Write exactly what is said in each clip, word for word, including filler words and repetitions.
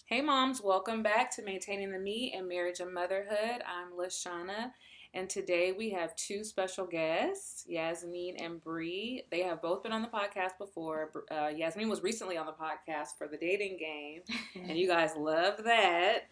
Hey moms, welcome back to Maintaining the Me in Marriage and Motherhood. I'm Lashana, and today we have two special guests, Yasmin and Bree. They have both been on the podcast before. Uh, Yasmin was recently on the podcast for the dating game, and you guys love that.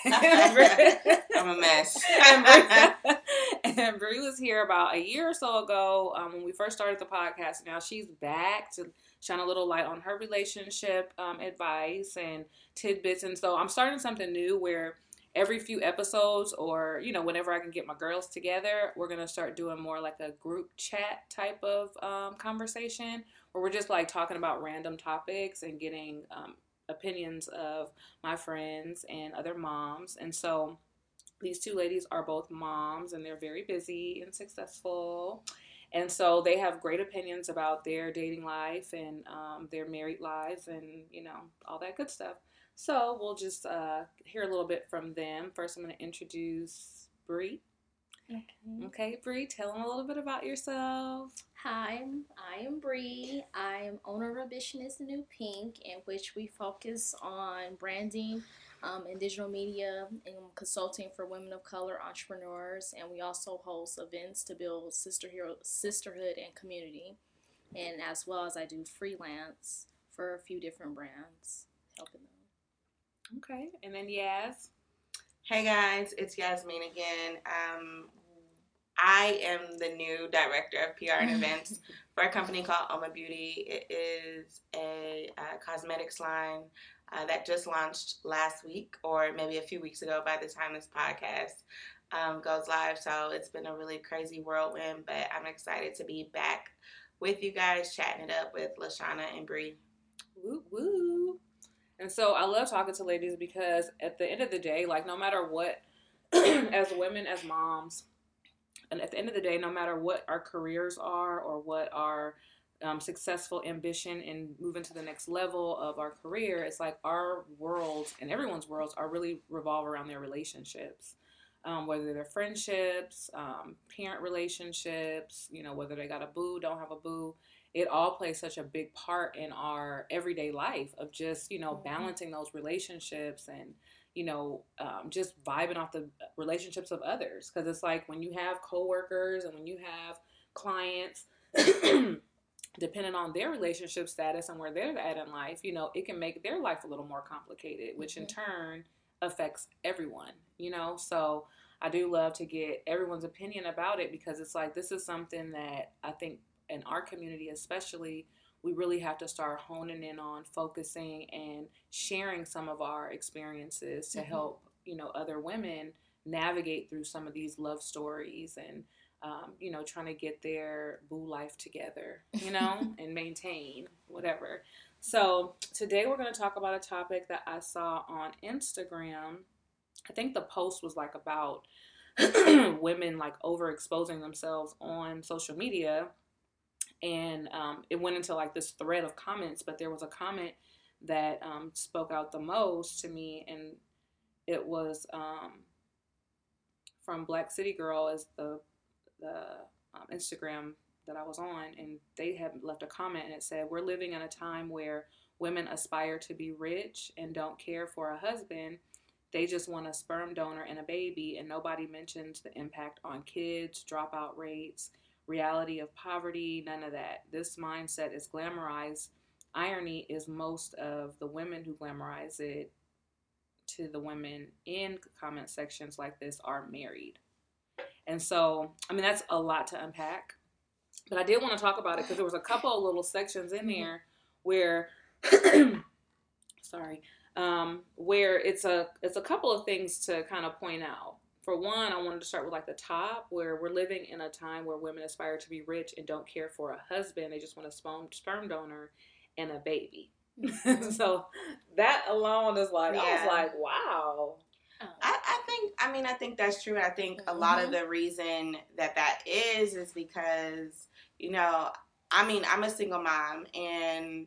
I'm a mess. and, Bree, and Bree was here about a year or so ago um, when we first started the podcast. Now she's back to shine a little light on her relationship um, advice and tidbits. And so I'm starting something new where every few episodes, or you know, whenever I can get my girls together, we're gonna start doing more like a group chat type of um, conversation where we're just like talking about random topics and getting um, opinions of my friends and other moms. And so these two ladies are both moms and they're very busy and successful. And so they have great opinions about their dating life and um, their married lives and, you know, all that good stuff. So we'll just uh, hear a little bit from them. First, I'm going to introduce Bree. Okay. Okay, Bree, tell them a little bit about yourself. Hi, I am Bree. I am owner of Ambition is the New Pink, in which we focus on branding um, and digital media and consulting for women of color entrepreneurs. And we also host events to build sister hero, sisterhood and community. And as well as I do freelance for a few different brands, helping them. Okay, and then Yaz. Hey guys, it's Yasmin again. Um, I am the new director of P R and events for a company called Oma Beauty. It is a, a cosmetics line uh, that just launched last week, or maybe a few weeks ago by the time this podcast um, goes live. So it's been a really crazy whirlwind, but I'm excited to be back with you guys, chatting it up with Lashana and Bree. Woo woo. And so I love talking to ladies because at the end of the day, like no matter what, as women, as moms, and at the end of the day, no matter what our careers are or what our um, successful ambition in moving to the next level of our career, it's like our worlds and everyone's worlds are really revolve around their relationships. Um, whether they're friendships, um, parent relationships, you know, whether they got a boo, don't have a boo, it all plays such a big part in our everyday life of just, you know, Mm-hmm. balancing those relationships and, you know, um, just vibing off the relationships of others. Because it's like when you have coworkers and when you have clients, depending on their relationship status and where they're at in life, you know, it can make their life a little more complicated, which in Mm-hmm. turn affects everyone, you know? So I do love to get everyone's opinion about it because it's like this is something that I think in our community, especially, we really have to start honing in on focusing and sharing some of our experiences to Mm-hmm. help, you know, other women navigate through some of these love stories and um, you know, trying to get their boo life together, you know, and maintain whatever. So today we're going to talk about a topic that I saw on Instagram. I think the post was like about women like overexposing themselves on social media, and um, it went into like this thread of comments. But there was a comment that um, spoke out the most to me, and it was um, from Black City Girl, as the the um, Instagram that I was on, and they had left a comment and it said, "We're living in a time where women aspire to be rich and don't care for a husband. They just want a sperm donor and a baby, and nobody mentions the impact on kids, dropout rates, reality of poverty, none of that. This mindset is glamorized. Irony is most of the women who glamorize it to the women in comment sections like this are married." And so, I mean, that's a lot to unpack. But I did want to talk about it because there was a couple of little sections in there where, sorry, um, where it's a it's a couple of things to kind of point out. For one, I wanted to start with like the top, where we're living in a time where women aspire to be rich and don't care for a husband. They just want a sperm sperm donor and a baby. Mm-hmm. So that alone is like, I was Yeah. like, wow. Oh. I, I think, I mean, I think that's true. I think a lot of the reason that that is, is because, you know, I mean, I'm a single mom and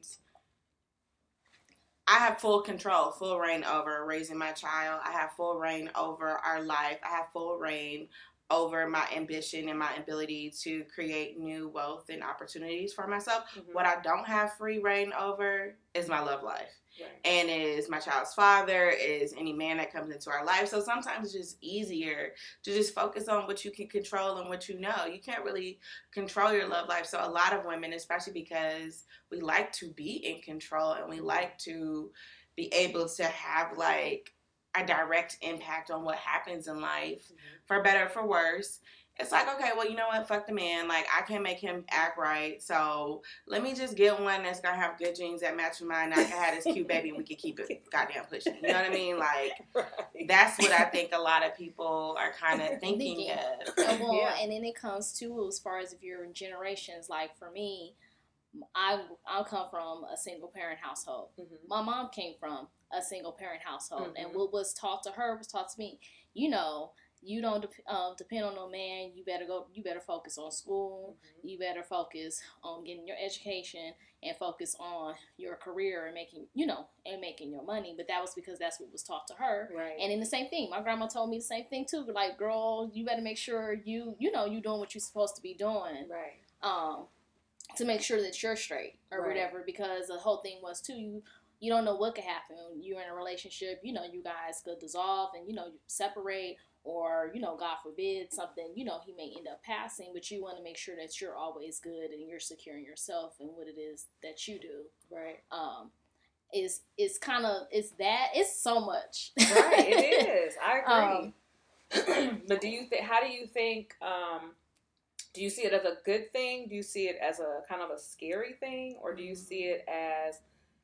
I have full control, full reign over raising my child. I have full reign over our life. I have full reign over my ambition and my ability to create new wealth and opportunities for myself. Mm-hmm. What I don't have free reign over is my love life. Right. And is my child's father, is any man that comes into our life. So sometimes it's just easier to just focus on what you can control and what you know. You can't really control your love life. So a lot of women, especially because we like to be in control and we like to be able to have like a direct impact on what happens in life, mm-hmm. for better or for worse. It's like, okay, well, you know what? Fuck the man. Like, I can't make him act right. So let me just get one that's going to have good genes that match mine. I can have this cute baby and we can keep it goddamn pushing. You know what I mean? Like, right. That's what I think a lot of people are kind of thinking of. Well, yeah. And then it comes to, as far as if you're in generations, like for me, I I come from a single parent household. Mm-hmm. My mom came from a single parent household. Mm-hmm. And what was taught to her was taught to me. You know, you don't de- um, depend on no man. You better go. You better focus on school. Mm-hmm. You better focus on getting your education and focus on your career and making, you know, and making your money. But that was because that's what was taught to her. Right. And then the same thing, my grandma told me the same thing too. Like, girl, you better make sure you, you know, you doing what you're supposed to be doing. Right. Um, to make sure that you're straight or right. whatever. Because the whole thing was too, you. You don't know what could happen. You're in a relationship, you know, you guys could dissolve and, you know, you separate, or, you know, God forbid something, you know, he may end up passing, but you want to make sure that you're always good and you're securing yourself and what it is that you do. Right. Um, is, is kind of, it's that, it's so much. Right, it is. I agree. Um, but do you think, how do you think, um, do you see it as a good thing? Do you see it as a kind of a scary thing? Or do you see it as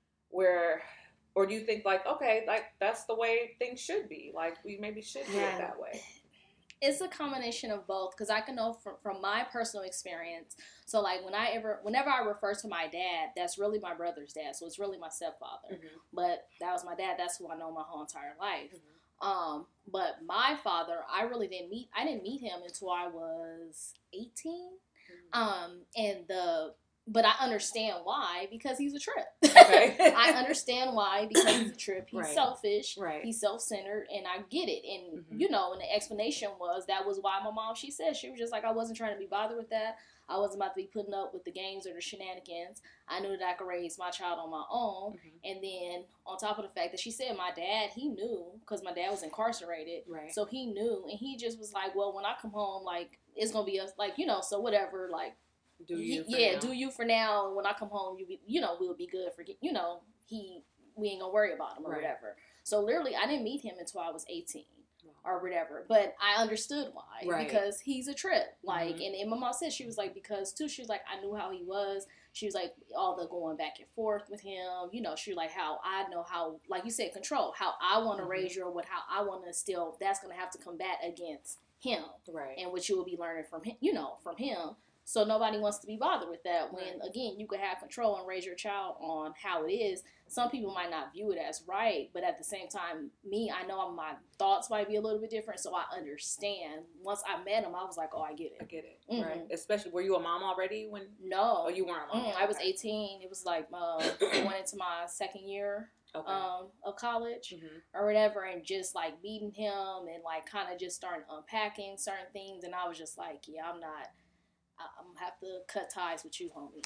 where, or do you think like, okay, like that's the way things should be, like we maybe should do yeah. it that way? It's a combination of both, because I can know from, from my personal experience. So like when I ever whenever I refer to my dad, that's really my brother's dad, so it's really my stepfather. Mm-hmm. But that was my dad. That's who I know my whole entire life. Mm-hmm. Um but my father, I really didn't meet I didn't meet him until I was eighteen. Mm-hmm. um and the But I understand why, because he's a trip. Okay. I understand why, because he's a trip. He's right. selfish. Right. He's self-centered, and I get it. And, mm-hmm. you know, and the explanation was, that was why my mom, she said, she was just like, I wasn't trying to be bothered with that. I wasn't about to be putting up with the games or the shenanigans. I knew that I could raise my child on my own. Mm-hmm. And then, on top of the fact that she said my dad, he knew, because my dad was incarcerated. Right. So he knew, and he just was like, well, when I come home, like, it's going to be, us, like, you know, so whatever, like, Do you he, yeah, now. do you for now, and when I come home, you be, you know, we'll be good for, you know, he, we ain't gonna worry about him or right. whatever. So literally, I didn't meet him until I was eighteen or whatever, but I understood why, right. because he's a trip, like, mm-hmm. and, and my mom said, she was like, because too, she was like, I knew how he was. She was like, all the going back and forth with him, you know, she was like, how I know how, like you said, control, how I want to mm-hmm. raise you, or what, how I want to instill, that's going to have to combat against him. Right. And what you will be learning from him, you know, from him. So nobody wants to be bothered with that when, right. again, you could have control and raise your child on how it is. Some people might not view it as right, but at the same time, me, I know my thoughts might be a little bit different, so I understand. Once I met him, I was like, oh, I get it. I get it, mm-hmm. right? Especially, were you a mom already when? No. Oh, you weren't a mom? Mm, I was eighteen. It was like, uh, I went into my second year okay. um, of college mm-hmm. or whatever, and just like meeting him and like kind of just starting unpacking certain things, and I was just like, yeah, I'm not. I'm going to have to cut ties with you, homie.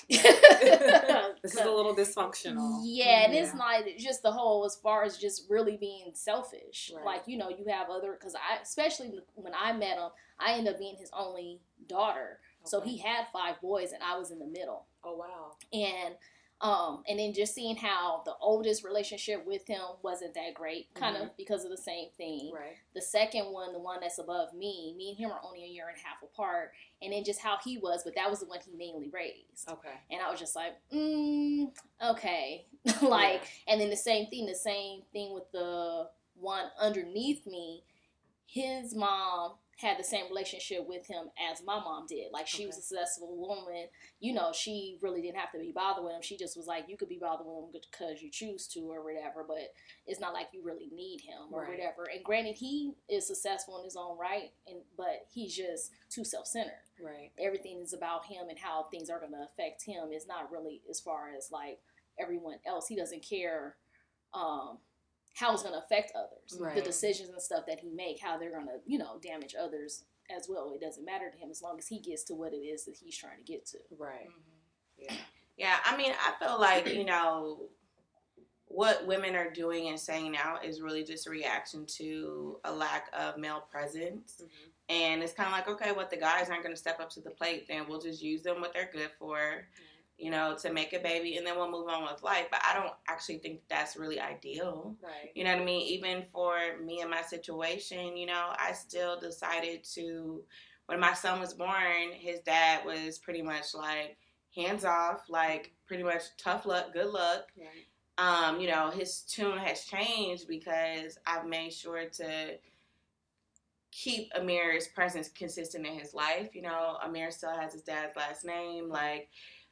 This is a little dysfunctional. Yeah, and yeah. it's not just the whole, as far as just really being selfish. Right. Like, you know, you have other, because I, especially when I met him, I ended up being his only daughter. Okay. So he had five boys, and I was in the middle. Oh, wow. And Um, and then just seeing how the oldest relationship with him wasn't that great, kind mm-hmm. of because of the same thing. Right. The second one, the one that's above me, me and him are only a year and a half apart. And then just how he was, but that was the one he mainly raised. Okay. And I was just like, mm, okay. like, yeah. And then the same thing, the same thing with the one underneath me, his mom had the same relationship with him as my mom did. Like, she okay. was a successful woman. You know, she really didn't have to be bothered with him. She just was like, you could be bothered with him because you choose to or whatever, but it's not like you really need him or right. whatever. And granted, he is successful in his own right, and but he's just too self-centered. Right. Everything is about him and how things are going to affect him. It's not really as far as, like, everyone else. He doesn't care um, how it's going to affect others. Right. The decisions and stuff that he make, how they're going to, you know, damage others as well. It doesn't matter to him as long as he gets to what it is that he's trying to get to. Right. Mm-hmm. Yeah. Yeah. I mean, I feel like, you know, what women are doing and saying now is really just a reaction to a lack of male presence. Mm-hmm. And it's kind of like, okay, what the guys aren't going to step up to the plate, then we'll just use them what they're good for, mm-hmm. you know, to make a baby, and then we'll move on with life. But I don't actually think that's really ideal. Right. You know what I mean? Even for me and my situation, you know, I still decided to, when my son was born, his dad was pretty much like hands off, like pretty much tough luck, good luck. Right. Um, you know, his tune has changed because I've made sure to keep Amir's presence consistent in his life. You know, Amir still has his dad's last name. Like,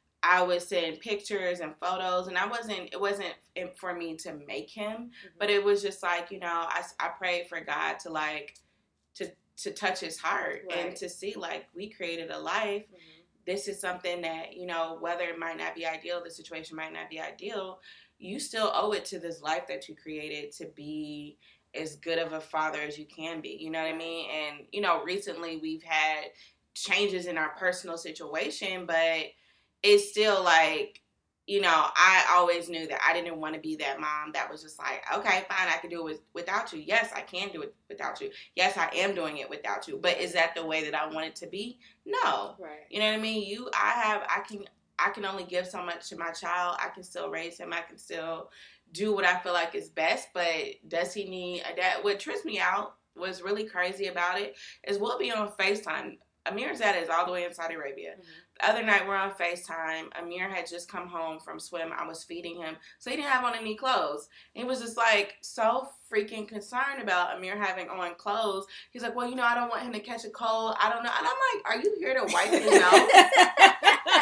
I would send pictures and photos, and I wasn't, it wasn't for me to make him, mm-hmm. but it was just like, you know, I, I prayed for God to like, to, to touch his heart right. and to see like, we created a life. Mm-hmm. This is something that, you know, whether it might not be ideal, the situation might not be ideal, you still owe it to this life that you created to be as good of a father as you can be. You know what I mean? And, you know, recently we've had changes in our personal situation, but it's still like, you know, I always knew that I didn't want to be that mom that was just like, okay, fine, I can do it with, without you. Yes, I can do it without you. Yes, I am doing it without you. But is that the way that I want it to be? No. Right. You know what I mean? You, I have, I can, I can only give so much to my child. I can still raise him. I can still do what I feel like is best. But does he need a dad? What trips me out, what's really crazy about it, is we'll be on FaceTime. Amir's dad is all the way in Saudi Arabia. Mm-hmm. The other night, we're on FaceTime. Amir had just come home from swim. I was feeding him. So he didn't have on any clothes. He was just, like, so freaking concerned about Amir having on clothes. He's like, well, you know, I don't want him to catch a cold. I don't know. And I'm like, are you here to wipe his nose?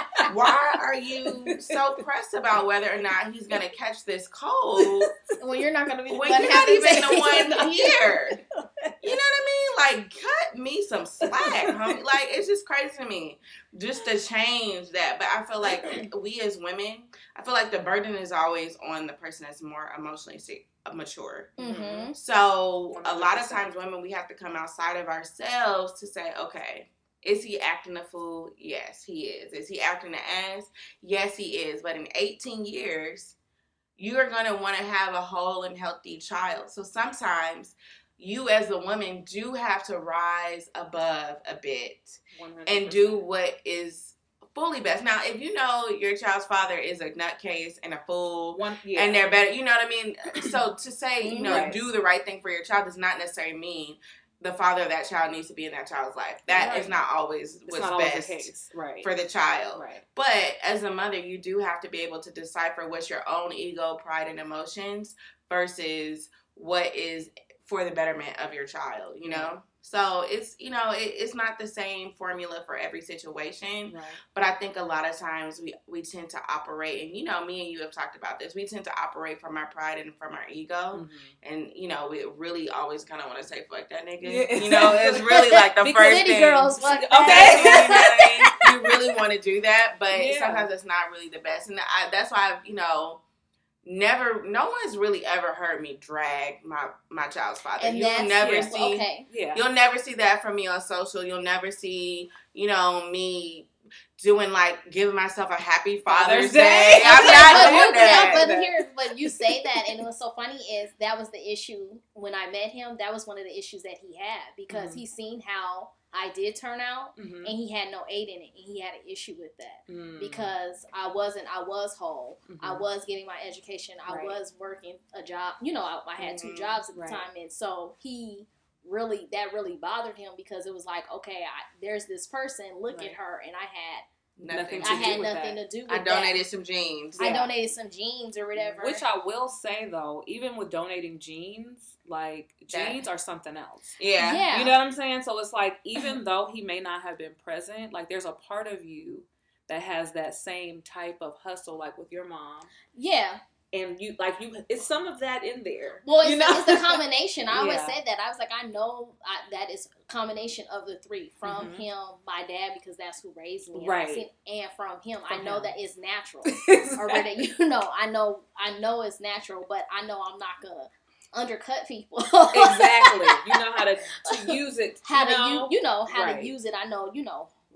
Why are you so pressed about whether or not he's going to catch this cold? Well, you're not going to be when you're not even the one here. You know what I mean? Like, cut me some slack, homie. Like, it's just crazy to me just to change that. But I feel like we as women, I feel like the burden is always on the person that's more emotionally mature. Mm-hmm. So a lot of times women, we have to come outside of ourselves to say, okay, is he acting a fool? Yes, he is. Is he acting an ass? Yes, he is. But in eighteen years, you're going to want to have a whole and healthy child. So sometimes you as a woman do have to rise above a bit one hundred percent and do what is fully best. Now, if you know your child's father is a nutcase and a fool One, yeah. and they're better, you know what I mean? So to say, you know, right. do the right thing for your child does not necessarily mean the father of that child needs to be in that child's life. That right. is not always it's what's not best always the case. Right. for the child. Right. But as a mother, you do have to be able to decipher what's your own ego, pride, and emotions versus what is for the betterment of your child, you know? Right. So it's, you know, it, it's not the same formula for every situation, right. but I think a lot of times we, we tend to operate, and, you know, me and you have talked about this, we tend to operate from our pride and from our ego, mm-hmm. and, you know, we really always kind of want to say, fuck that nigga, yeah. you know, it's really like the first thing. Girls, fuck okay, you know what I mean? You really want to do that, but yeah. sometimes it's not really the best, and I, that's why, I've, you know, Never, no one's really ever heard me drag my, my child's father. And you'll never yeah, see, okay. yeah. you'll never see that from me on social. You'll never see, you know, me doing like giving myself a happy Father's, Father's Day. Day. I'm okay, not but, doing that. But here, but you say that, and what's so funny is that was the issue when I met him. That was one of the issues that he had because mm-hmm. he seen how I did turn out, mm-hmm. and he had no aid in it, and he had an issue with that mm. because I wasn't, I was whole, mm-hmm. I was getting my education, I right. was working a job, you know, I, I had mm-hmm. two jobs at the right. time, and so he really, that really bothered him because it was like, okay, I, there's this person, look right. at her, and I had Nothing. I had do with nothing that. to do with I donated that. some jeans. I yeah. donated some jeans or whatever. Which I will say though, even with donating jeans, like jeans that. are something else. Yeah. yeah. You know what I'm saying? So it's like, even though he may not have been present, like there's a part of you that has that same type of hustle, like with your mom. Yeah. And you, like, you, it's some of that in there. Well, it's, you know? it's the combination. I always yeah. said that. I was like, I know I, that is a combination of the three. From mm-hmm. him, my dad, because that's who raised me. Right. And, seen, and from him, from I know him. that it's natural. Exactly. Already, you know, I know, I know it's natural, but I know I'm not going to undercut people. Exactly. You know how to, to use it. How you to know? use, you know, how right. to use it. I know, you know,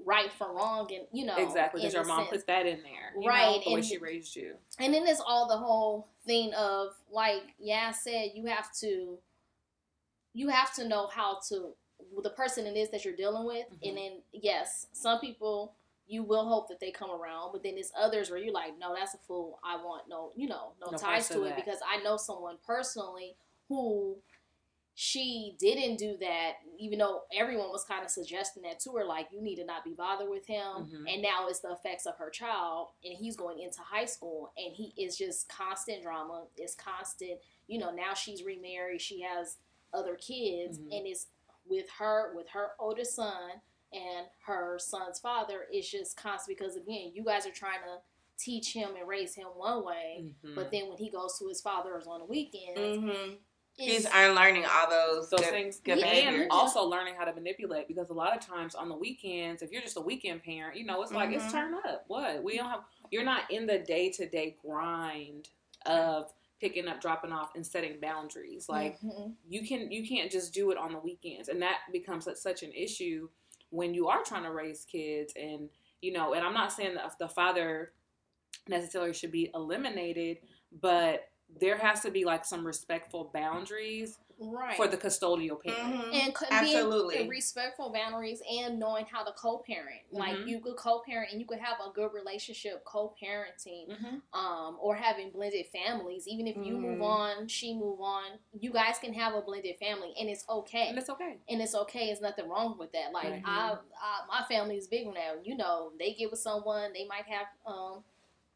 right from wrong, and you know, exactly, because your mom sense. put that in there, you right? know, the and, way she raised you. And then there's all the whole thing of like, yeah, I said you have to, you have to know how to the person it is that you're dealing with, mm-hmm. and then yes, some people you will hope that they come around, but then there's others where you're like, no, that's a fool. I want no, you know, no, no ties to it, because I know someone personally who. She didn't do that, even though everyone was kind of suggesting that to her, like, you need to not be bothered with him. Mm-hmm. And now it's the effects of her child, and he's going into high school, and he is just constant drama. It's constant, you know, now she's remarried. She has other kids, mm-hmm. and it's with her, with her oldest son and her son's father. It's just constant because, again, you guys are trying to teach him and raise him one way, mm-hmm. but then when he goes to his father's on the weekends, mm-hmm. he's unlearning all those, those good, things. Good yeah, behaviors. And also learning how to manipulate, because a lot of times on the weekends, if you're just a weekend parent, you know, it's like, mm-hmm. it's turn up. What? We don't have, you're not in the day-to-day grind of picking up, dropping off, and setting boundaries. Like, mm-hmm. you can, you can't just do it on the weekends. And that becomes such an issue when you are trying to raise kids. And, you know, and I'm not saying that the father necessarily should be eliminated, but there has to be like some respectful boundaries, right, for the custodial parent. Mm-hmm. And c- absolutely being respectful boundaries and knowing how to co-parent. Mm-hmm. Like, you could co-parent and you could have a good relationship co-parenting, mm-hmm. um, or having blended families. Even if you mm-hmm. move on, she move on, you guys can have a blended family, and it's okay. And it's okay. And it's okay. There's nothing wrong with that. Like, mm-hmm. I, I, my family is big now. You know, they get with someone, they might have, um,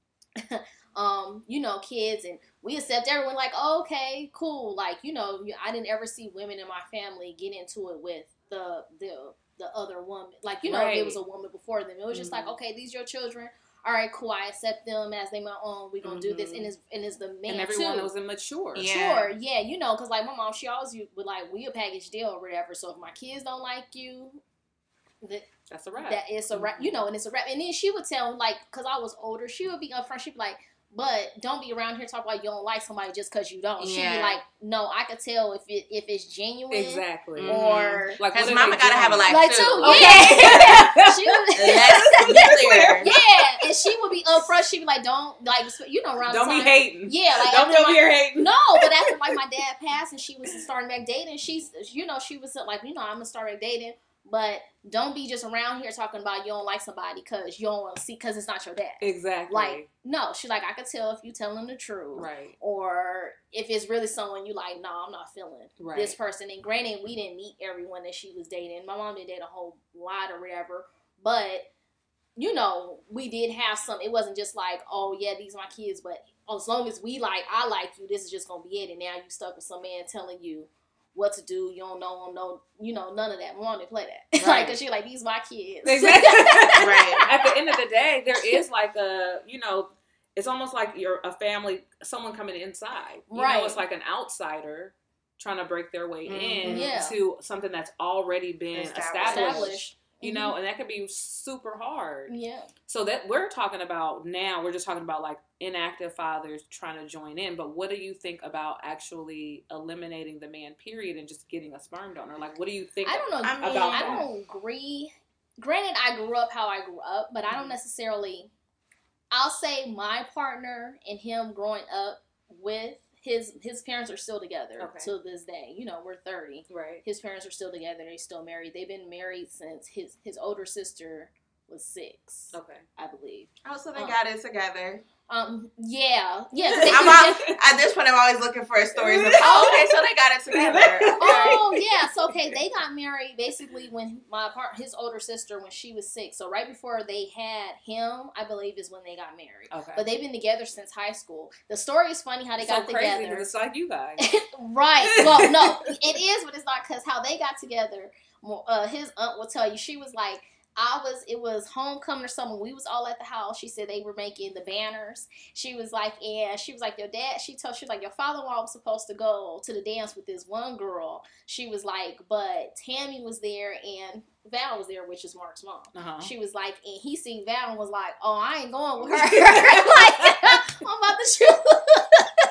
um, you know, kids, and we accept everyone like, oh, okay, cool. Like, you know, I didn't ever see women in my family get into it with the the the other woman. Like, you know, right. There was a woman before them. It was just mm-hmm. like, okay, these are your children. All right, cool. I accept them as they my own. We're gonna mm-hmm. do this, and it's and it's the man and everyone too. was immature. Yeah. Sure, yeah, you know, because like my mom, she always would like, we a package deal or whatever. So if my kids don't like you, that. That's a wrap. That it's a wrap, you know, and it's a wrap. And then she would tell, like, because I was older, she would be upfront. She'd be like, but don't be around here talking about you don't like somebody just because you don't. Yeah. She'd be like, no, I could tell if it if it's genuine. Exactly. Or like, because mama gotta have a life like too. too. Okay. Yeah. She would, Let's be clear. Yeah, and she would be upfront. She'd be like, don't like you know around. Don't the time, be hating. Yeah, like don't be over here hating. No, but after like my dad passed and she was starting back dating, she's you know she was like, you know, I'm gonna start back dating. But don't be just around here talking about you don't like somebody because you don't want to see, because it's not your dad. Exactly. Like, no, she's like, I could tell if you telling the truth. Right. Or if it's really someone you like, no, I'm not feeling right. this person. And granted, we didn't meet everyone that she was dating. My mom didn't date a whole lot or whatever. But, you know, we did have some, it wasn't just like, oh, yeah, these are my kids. But as long as we like, I like you, this is just going to be it. And now you stuck with some man telling you what to do, you don't know, no, you know, none of that. Mom didn't play that. Right. Like, cause she like, these my kids. Exactly. Right. At the end of the day, there is like a, you know, it's almost like you're a family, someone coming inside. You right. know, it's like an outsider trying to break their way mm-hmm. in yeah. to something that's already been established. established. You know, mm-hmm. and that could be super hard. Yeah. So that we're talking about now, we're just talking about like inactive fathers trying to join in. But what do you think about actually eliminating the man, period, and just getting a sperm donor? Like, what do you think? I don't know. About I, mean, I don't agree. Granted, I grew up how I grew up, but I don't necessarily. I'll say my partner and him growing up with. His his parents are still together okay. to this day. You know, we're thirty. Right. His parents are still together. They're still married. They've been married since his, his older sister was six. Okay. I believe. Oh, so they um, got it together. Um. Yeah. Yeah. I'm all, at this point, I'm always looking for stories of, oh, okay, so they got it together. Okay. Oh, yeah. So, okay, they got married basically when my part, his older sister, when she was six. So, right before they had him, I believe, is when they got married. Okay. But they've been together since high school. The story is funny how they so got crazy, together. It's like you guys. Right. Well, no, it is, but it's not, because how they got together, uh, his aunt will tell you, she was like, I was, it was homecoming or something. We was all at the house. She said they were making the banners. She was like, and she was like, your dad, she told, she was like, your father-in-law was supposed to go to the dance with this one girl. She was like, but Tammy was there and Val was there, which is Mark's mom. Uh-huh. She was like, and he seen Val and was like, oh, I ain't going with her. Like, I'm about to shoot.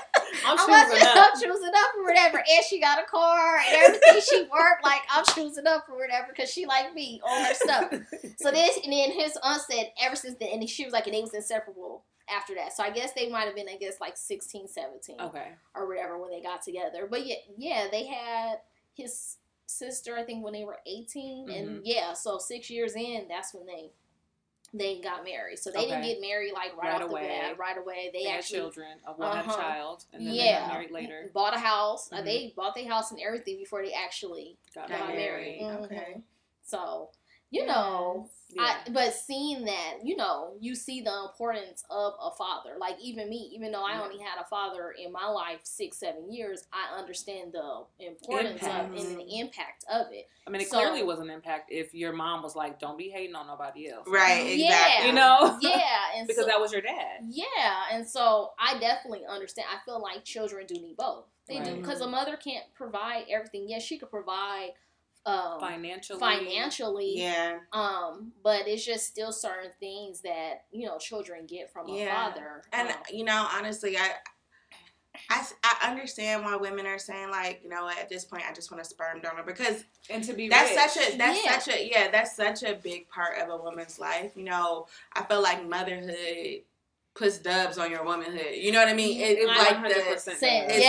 I'm I'm, about choosing to, up. I'm choosing up or whatever. And she got a car and everything. She worked like I'm choosing up or whatever because she like me on her stuff. So this, and then his aunt said ever since then, and she was like, and they was inseparable after that. So I guess they might have been, I guess, like sixteen, seventeen Okay. or whatever when they got together. But yeah, yeah, they had his sister, I think, when they were eighteen. Mm-hmm. And yeah, so six years in, that's when they they got married. So they Okay. didn't get married like right, Right off away. the bat, right away. They, They actually had children. Uh, One uh-huh. had a child, and then yeah, they got married later. Bought a house. Mm-hmm. Uh, they bought their house and everything before they actually Got, got, married. married. married. Mhm. Okay. So, you Yes. know, Yeah. I, but seeing that, you know, you see the importance of a father. Like, even me, even though I Yeah. only had a father in my life six, seven years, I understand the importance Impact. of and the impact of it. I mean, it So- clearly was an impact if your mom was like, don't be hating on nobody else. Right, exactly. Yeah. You know? Yeah. And Because so, that was your dad. yeah. And so I definitely understand. I feel like children do need both. They do. Right. Because a mother can't provide everything. Yes, she could provide um, Financially. financially. Yeah. Um, but it's just still certain things that, you know, children get from a Yeah. father. And, um, you know, honestly, I, I, I understand why women are saying, like, you know what, at this point, I just want a sperm donor. Because And to be that's rich. such a, that's Yeah. such a, yeah, that's such a big part of a woman's life. You know, I feel like motherhood puts dubs on your womanhood. You know what I mean? It, it's I like one hundred the, percent Sense. does. it's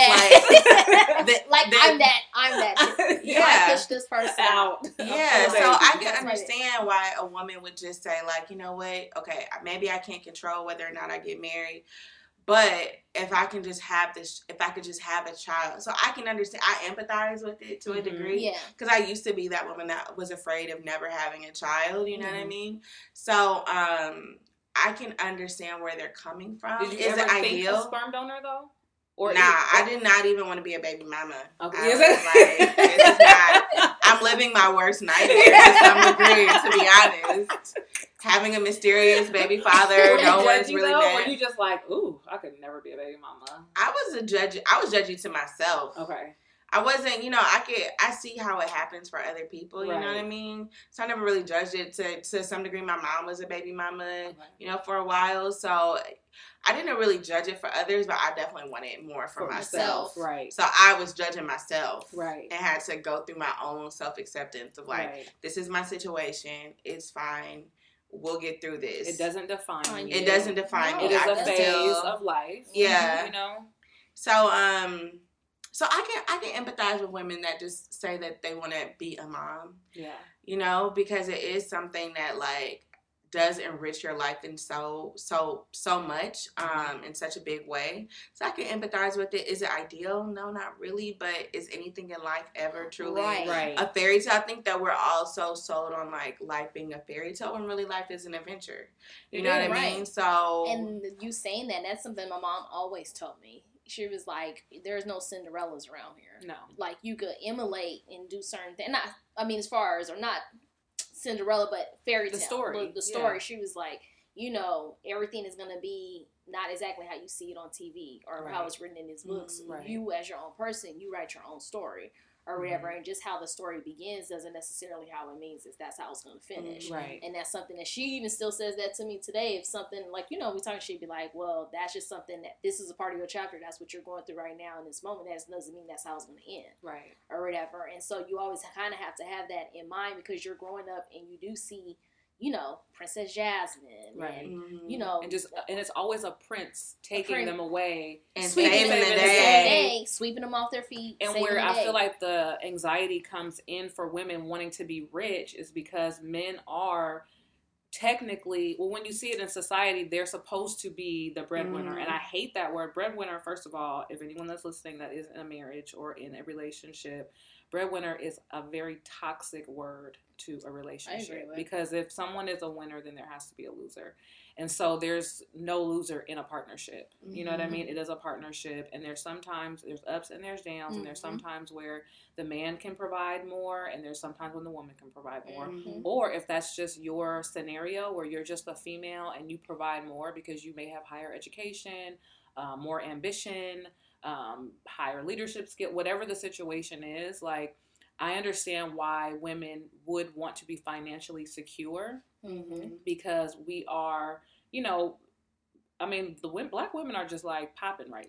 Yeah. like, the, like, the- I'm that, I'm that chick. Yeah. I push this person out. Out. Yeah, Of so course. I can That's what it- understand why a woman would just say, like, you know what, okay, maybe I can't control whether or not I get married, but if I can just have this, if I could just have a child, so I can understand, I empathize with it to a Mhm. degree, Yeah. because I used to be that woman that was afraid of never having a child, you know what I Mhm. mean? So, um, I can understand where they're coming from. Did you Is ever it think ideal? a sperm donor, though? Or Nah, is- I did not even want to be a baby mama. Okay. I Is was it? like, this is not, I'm living my worst nightmare to some degree, to be honest. Having a mysterious baby father, Were you no one's judgy, really though? met. Were you just like, ooh, I could never be a baby mama? I was a judge. I was judgy to myself. Okay. I wasn't, you know, I could, I see how it happens for other people, you know what I Right. mean? So I never really judged it. To to some degree, my mom was a baby mama, Okay. you know, for a while. So I didn't really judge it for others, but I definitely wanted more for, For myself. myself. Right. So I was judging myself. Right. And had to go through my own self-acceptance of like, Right. this is my situation. It's fine. We'll get through this. It doesn't define Fine. you. It doesn't define No, me. It is I a can phase still, of life. Yeah. You know? So, um, so I can I can empathize with women that just say that they want to be a mom, Yeah. you know, because it is something that like does enrich your life in so so so much, um, in such a big way. So I can empathize with it. Is it ideal? No, not really. But is anything in life ever truly Right. Right. a fairy tale? I think that we're all so sold on like life being a fairy tale when really life is an adventure. You It know is. what I Right. mean? So And you saying that, that's something my mom always told me. She was like, there's no Cinderellas around here. No. Like, you could emulate and do certain things. Not, I mean, as far as, or not Cinderella, but fairy The tale. story, The, the story. yeah. She was like, you know, everything is going to be not exactly how you see it on T V or how Right. it's written in these books. Mm, right. You, as your own person, you write your own story or whatever. And just how the story begins doesn't necessarily how it means if that's how it's going to finish. Right. And that's something that she even still says that to me today. If something like, you know, we talking, she'd be like, well, that's just something that this is a part of your chapter. That's what you're going through right now in this moment. That doesn't mean that's how it's going to end Right. or whatever. And so you always kind of have to have that in mind because you're growing up and you do see, you know, Princess Jasmine. Right. And, mhm. you know, And just and it's always a prince taking prince. them away. and sweeping saving them the in the day. day, sweeping them off their feet. And saving where the I day. feel like the anxiety comes in for women wanting to be rich is because men are technically, well, when you see it in society, they're supposed to be the breadwinner. Mhm. And I hate that word breadwinner. First of all, if anyone that's listening that is in a marriage or in a relationship, breadwinner is a very toxic word to a relationship. with. Because if someone is a winner, then there has to be a loser. And so there's no loser in a partnership. You know what I Mhm. mean? It is a partnership. And there's sometimes, there's ups and there's downs. And there's Mhm. sometimes where the man can provide more. And there's sometimes when the woman can provide more. Mhm. Or if that's just your scenario where you're just a female and you provide more because you may have higher education, uh, more ambition, um, higher leadership skill, whatever the situation is, like, I understand why women would want to be financially secure Mhm. because we are, you know, I mean, the women, black women are just like popping right now.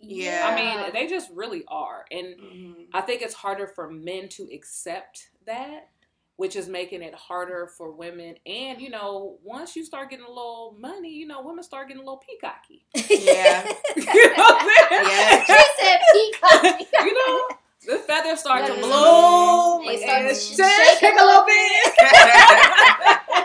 Yeah. I mean, they just really are. And Mm-hmm. I think it's harder for men to accept that, which is making it harder for women. And, you know, once you start getting a little money, you know, women start getting a little peacocky. Yeah. You know what I'm saying? Yeah. She said peacock. You know, the feathers start to Mhm. bloom. They start and to shake, shake shake a a little little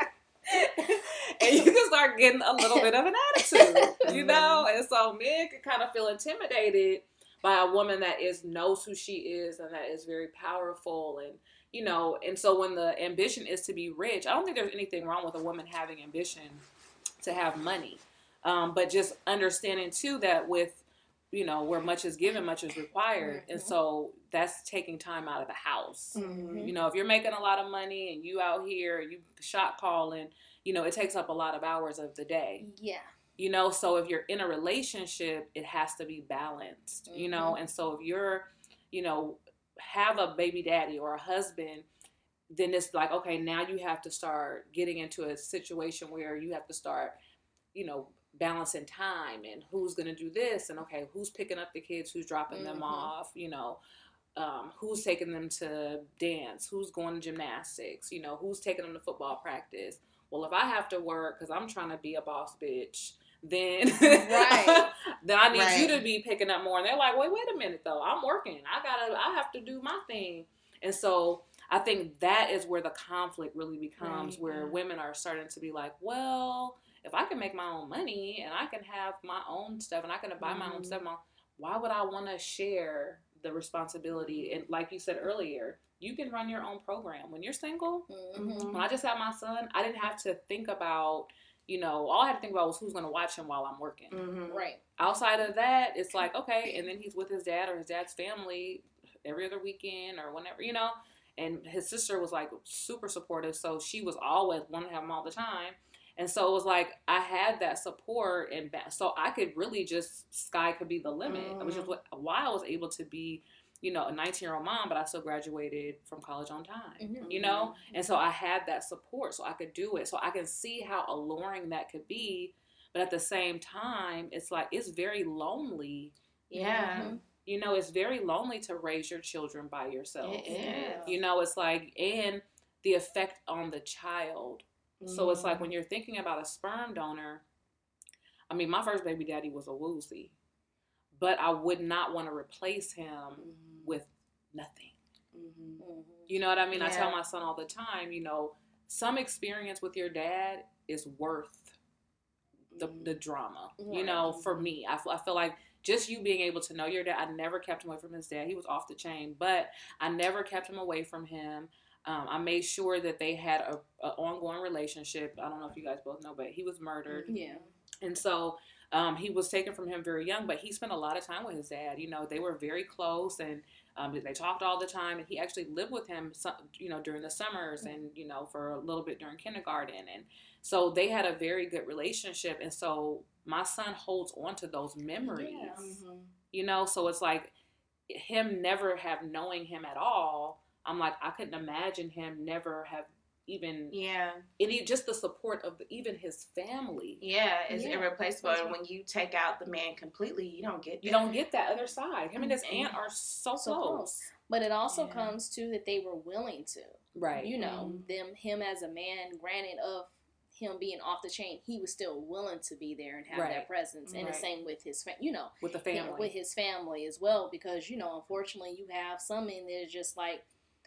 bit. And you can start getting a little bit of an attitude, you know? And so men can kind of feel intimidated by a woman that is knows who she is and that is very powerful. And, you know, and so when the ambition is to be rich, I don't think there's anything wrong with a woman having ambition to have money. Um, but just understanding, too, that with, you know, where much is given, much is required. Mm-hmm. And so that's taking time out of the house. Mm-hmm. You know, if you're making a lot of money and you out here, you shot calling, you know, it takes up a lot of hours of the day. Yeah. You know, so if you're in a relationship, it has to be balanced, you Mm-hmm. know. And so if you're, you know, have a baby daddy or a husband, then it's like, okay, now you have to start getting into a situation where you have to start, you know, balancing time and who's going to do this and, okay, who's picking up the kids, who's dropping Mm-hmm. them off, you know, um, who's taking them to dance, who's going to gymnastics, you know, who's taking them to football practice. Well, if I have to work because I'm trying to be a boss bitch, then Right. then I need Right. you to be picking up more. And they're like, wait, wait a minute though. I'm working. I gotta, I have to do my thing. And so I think that is where the conflict really becomes, Right. where women are starting to be like, well, if I can make my own money and I can have my own stuff and I can buy my Mm-hmm. own stuff, why would I want to share the responsibility? And like you said earlier, you can run your own program. When you're single, Mm-hmm. when I just had my son, I didn't have to think about, you know, all I had to think about was who's going to watch him while I'm working. Mm-hmm. Right. Outside of that, it's like, okay, and then he's with his dad or his dad's family every other weekend or whenever, you know. And his sister was like super supportive, so she was always wanting to have him all the time. And so it was like I had that support, and so I could really just sky could be the limit, Mm-hmm. which is what, why I was able to be, you know, a nineteen-year-old mom, but I still graduated from college on time, Mm-hmm. you know? And so I had that support, so I could do it. So I can see how alluring that could be, but at the same time, it's like, it's very lonely. Yeah. Mm-hmm. You know, it's very lonely to raise your children by yourself. It is. You know, it's like, and the effect on the child. Mm-hmm. So it's like when you're thinking about a sperm donor, I mean, my first baby daddy was a woozy, but I would not want to replace him Mm-hmm. with nothing. Mm-hmm. You know what I mean? Yeah. I tell my son all the time, you know, some experience with your dad is worth the, Mm-hmm. the drama. Right. You know, for me, I, I feel like just you being able to know your dad, I never kept him away from his dad. He was off the chain, but I never kept him away from him. Um, I made sure that they had a, a ongoing relationship. I don't know if you guys both know, but he was murdered. Yeah. And so um, he was taken from him very young, but he spent a lot of time with his dad. You know, they were very close, and um, they talked all the time. And he actually lived with him, some, you know, during the summers and, you know, for a little bit during kindergarten. And so they had a very good relationship. And so my son holds on to those memories, Yeah. Mm-hmm. you know, so it's like him never have knowing him at all. I'm like, I couldn't imagine him never have even Yeah. any, just the support of the, even his family. Yeah, it's Yeah. irreplaceable. That's And when you take out the man completely, you don't get that. You don't get that other side. Him and his Mhm. aunt are so, So close. close. But it also Yeah. comes to that they were willing to. Right. You know, Mhm. them him as a man, granted of him being off the chain, he was still willing to be there and have Right. that presence. And Right. the same with his, fa- you know, With the him- family. with his family as well, because you know, unfortunately, you have some in there just like,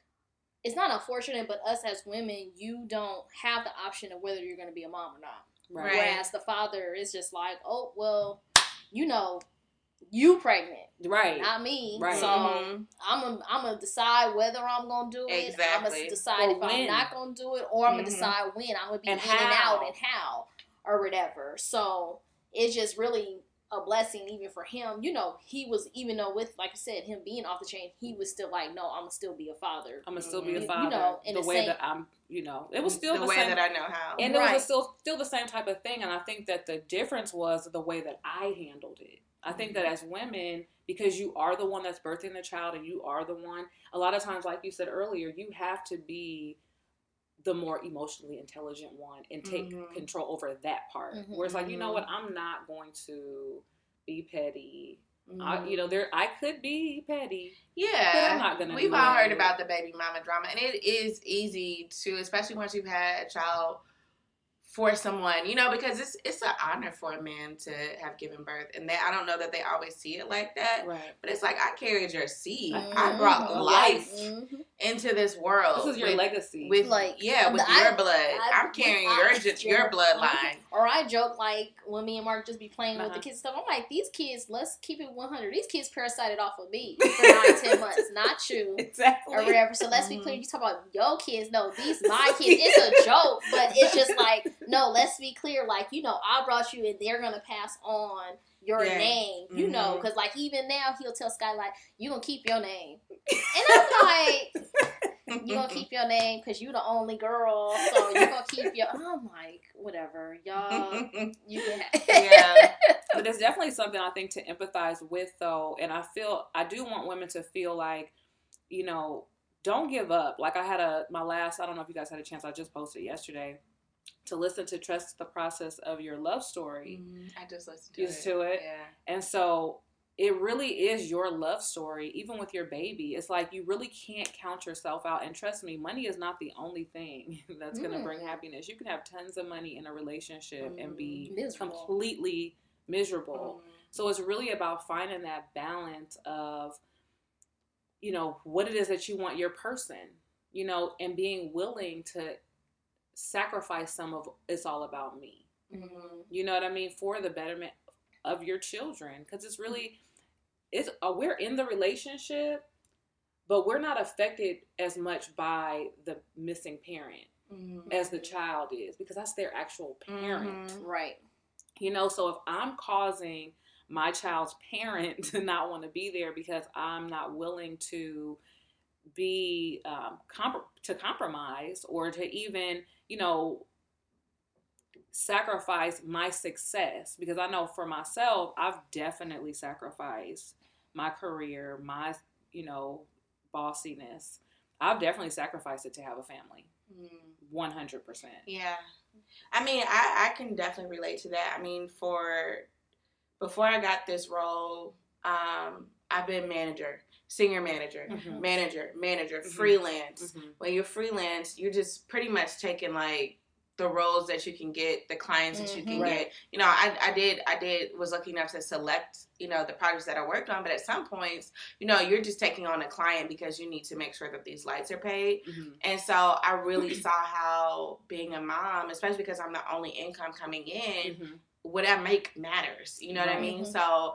it's not unfortunate, but us as women, you don't have the option of whether you're going to be a mom or not. Right. Right. Whereas the father is just like, oh well, you know, you pregnant, Right. not me. Right. So Mhm. I'm gonna I'm gonna decide whether I'm gonna do it. I'm Exactly. gonna decide Or if when. I'm not gonna do it, or I'm Mhm. gonna decide when I'm gonna be And in and how. out and how or whatever. So it's just really a blessing even for him. You know, he was, even though with, like I said, him being off the chain, he was still like, no, I'm gonna still be a father. I'm gonna still be a You father. know, in the the way same- that I'm, you know, it was still the, the, way same. that I know how. And it Right. was still still the same type of thing, and I think that the difference was the way that I handled it. I think that as women, because you are the one that's birthing the child, and you are the one, a lot of times, like you said earlier, you have to be the more emotionally intelligent one and take Mhm. control over that part. Mhm. Where it's like, you know Mhm. what, I'm not going to be petty Mm-hmm. I, you know, there I could be petty. Yeah, but I'm not gonna. We've all heard about the baby mama drama, and it is easy to, especially once you've had a child for someone, you know, because it's it's an honor for a man to have given birth, and they, I don't know that they always see it like that, right? But it's like, I carried your seed, mm-hmm. I brought mm-hmm. life mm-hmm. into this world. This is your with, legacy, with like yeah, with I, your blood. I, I'm carrying I, your I, your bloodline. Or I joke like when me and Mark just be playing uh-huh. with the kids stuff. I'm like, these kids, let's keep it one hundred. These kids parasited off of me for nine, ten months, not you, exactly, or whatever. So let's mm-hmm. be clear. You talk about your kids, no, these my kids. It's a joke, but it's just like, no, let's be clear. Like, you know, I brought you, and they're gonna pass on your yeah. name, you mm-hmm. know, because like even now he'll tell Sky like, you gonna keep your name, and I'm like, you gonna keep your name because you the only girl, so you gonna keep your. I'm like, whatever, y'all. You can. Yeah, but it's definitely something I think to empathize with, though, and I feel I do want women to feel like, you know, don't give up. Like I had a my last. I don't know if you guys had a chance. I just posted yesterday. To listen to Trust the Process of Your Love Story. Mm-hmm. I just listened to Used it. to it. Yeah. And so it really is your love story, even with your baby. It's like you really can't count yourself out. And trust me, money is not the only thing that's mm. going to bring happiness. You can have tons of money in a relationship mm. and be miserable. completely miserable. Mm. So it's really about finding that balance of, you know, what it is that you want your person, you know, and being willing to sacrifice some of it's all about me. Mm-hmm. You know what I mean? For the betterment of your children. Because it's really, it's uh, we're in the relationship, but we're not affected as much by the missing parent mm-hmm. as the child is, because that's their actual parent. Mm-hmm. Right. You know, so if I'm causing my child's parent to not want to be there because I'm not willing to be um, comp- to compromise or to even, you know, sacrifice my success, because I know for myself, I've definitely sacrificed my career, my, you know, bossiness. I've definitely sacrificed it to have a family. one hundred percent. Yeah. I mean, I, I can definitely relate to that. I mean, for, before I got this role, um, I've been manager. Senior manager, mm-hmm. manager, manager, mm-hmm. freelance. Mm-hmm. When you're freelance, you're just pretty much taking like the roles that you can get, the clients mm-hmm. that you can right. get. You know, I, I did, I did, was lucky enough to select, you know, the projects that I worked on. But at some points, you know, you're just taking on a client because you need to make sure that these lights are paid. Mm-hmm. And so I really saw how being a mom, especially because I'm the only income coming in, mm-hmm. what I make matters. You know right. what I mean? Mm-hmm. So